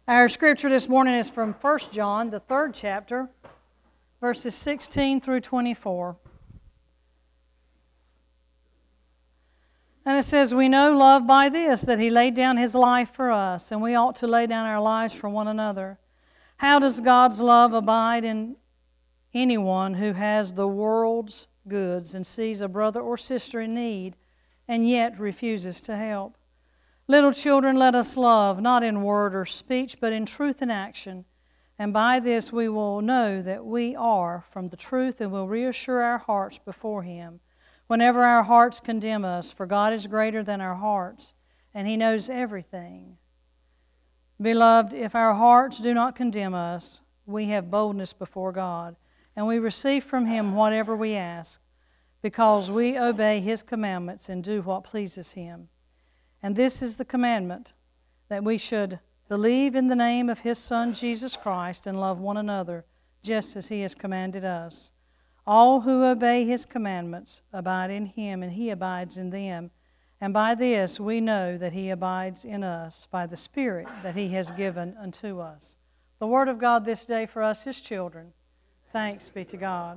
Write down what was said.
Our scripture this morning is from 1 John, the 3rd chapter, verses 16 through 24. And it says, "We know love by this, that He laid down His life for us, and we ought to lay down our lives for one another. How does God's love abide in anyone who has the world's goods and sees a brother or sister in need and yet refuses to help? Little children, let us love, not in word or speech, but in truth and action. And by this we will know that we are from the truth and will reassure our hearts before Him whenever our hearts condemn us, for God is greater than our hearts, and He knows everything. Beloved, if our hearts do not condemn us, we have boldness before God, and we receive from Him whatever we ask, because we obey His commandments and do what pleases Him. And this is the commandment, that we should believe in the name of His Son, Jesus Christ, and love one another, just as He has commanded us. All who obey His commandments abide in Him, and He abides in them. And by this we know that He abides in us, by the Spirit that He has given unto us." The Word of God this day for us, His children. Thanks be to God.